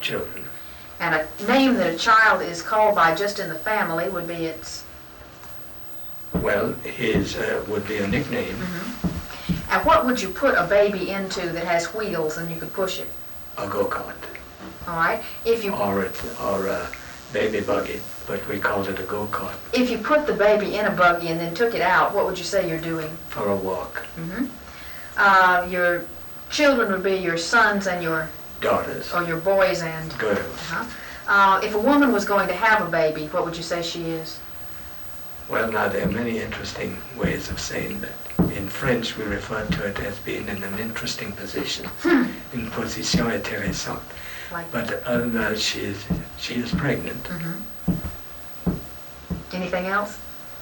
children. And a name that a child is called by just in the family would be its... Well, his would be a nickname. And what would you put a baby into that has wheels and you could push it? A go-kart. All right. If you Or a baby buggy, but we called it a go-kart. If you put the baby in a buggy and then took it out, what would you say you're doing? For a walk. Your children would be your sons and your Daughters. or your boys and Girls. If a woman was going to have a baby, what would you say she is? Well, now there are many interesting ways of saying that. In French, we refer to it as being in an interesting position, une position intéressante. Like But other than that, she is pregnant. Anything else?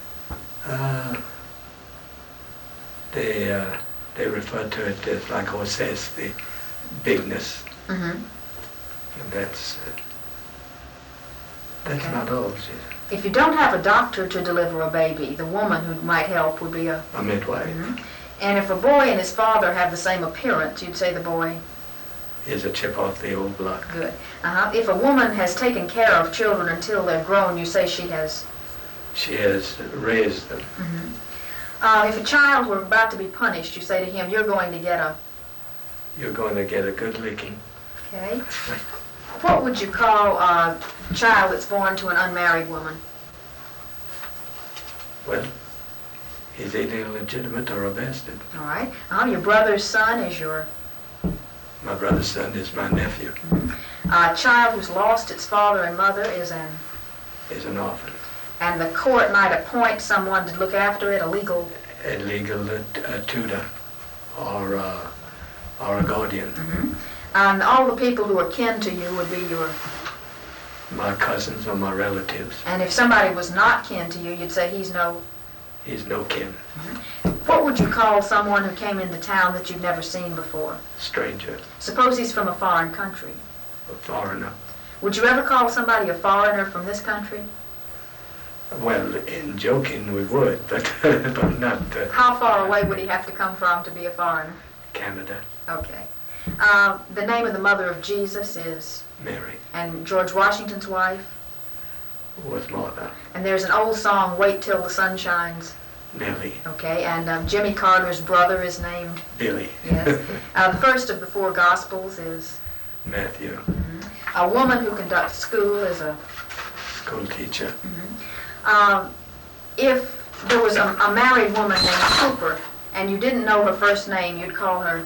They refer to it as, like says, the bigness. And that's Okay. not all. If you don't have a doctor to deliver a baby, the woman who might help would be a midwife. And if a boy and his father have the same appearance, you'd say the boy... Is a chip off the old block. Good. If a woman has taken care of children until they're grown, you say she has... She has raised them. If a child were about to be punished, you say to him, you're going to get a... You're going to get a good licking. Okay. What would you call a child that's born to an unmarried woman? Well, he's either illegitimate or a bastard. All right. Your brother's son is your... My brother's son is my nephew. A child who's lost its father and mother is an... Is an orphan. And the court might appoint someone to look after it, a legal tutor or a guardian. And all the people who are kin to you would be your... My cousins or my relatives. And if somebody was not kin to you, you'd say he's no... He's no kin. What would you call someone who came into town that you've never seen before? Stranger. Suppose he's from a foreign country. A foreigner. Would you ever call somebody a foreigner from this country? Well, in joking we would, but but not... How far away would he have to come from to be a foreigner? Canada. Okay. The name of the mother of Jesus is? Mary. And George Washington's wife? Was Martha. And there's an old song, Wait Till the Sun Shines. Nellie. Okay, and Jimmy Carter's brother is named? Billy. Yes. The first of the four Gospels is? Matthew. A woman who conducts school is a? School teacher. If there was a married woman named Cooper, and you didn't know her first name, you'd call her?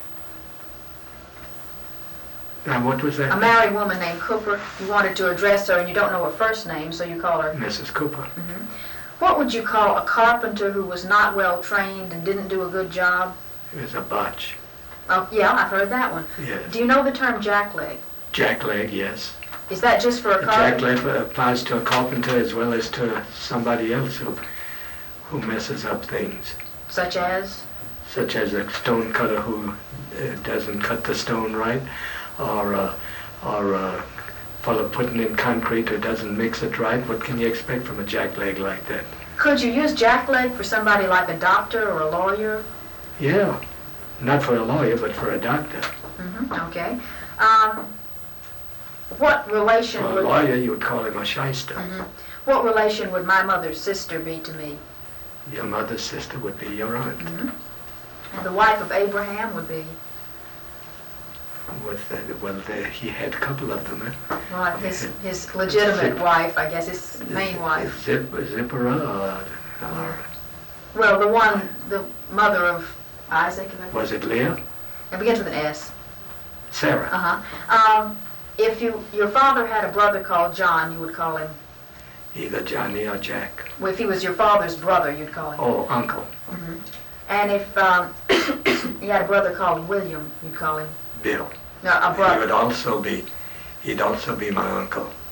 Now, what was that? A married woman named Cooper. You wanted to address her, and you don't know her first name, so you call her? Mrs. Cooper. What would you call a carpenter who was not well trained and didn't do a good job? It was a botch. Oh, yeah, I've heard that one. Yes. Do you know the term jackleg? Jackleg, yes. Is that just for a carpenter? Jackleg applies to a carpenter as well as to somebody else who messes up things. Such as? Such as a stone cutter who doesn't cut the stone right, or a fellow putting in concrete who doesn't mix it right. What can you expect from a jackleg like that? Could you use jackleg for somebody like a doctor or a lawyer? Yeah, not for a lawyer, but for a doctor. Okay. What relation For a would... lawyer, you would call him a shyster. What relation would my mother's sister be to me? Your mother's sister would be your aunt. And the wife of Abraham would be? He had a couple of them. Well, his legitimate wife, I guess, his main wife. Zipporah or Well, the mother of Isaac. was it Leah? It begins with an S. Sarah. If your father had a brother called John, you would call him? Either Johnny or Jack. Well, if he was your father's brother, you'd call him? Oh, uncle. And if you had a brother called William, you'd call him? Bill. No, a brother. He'd also be my uncle.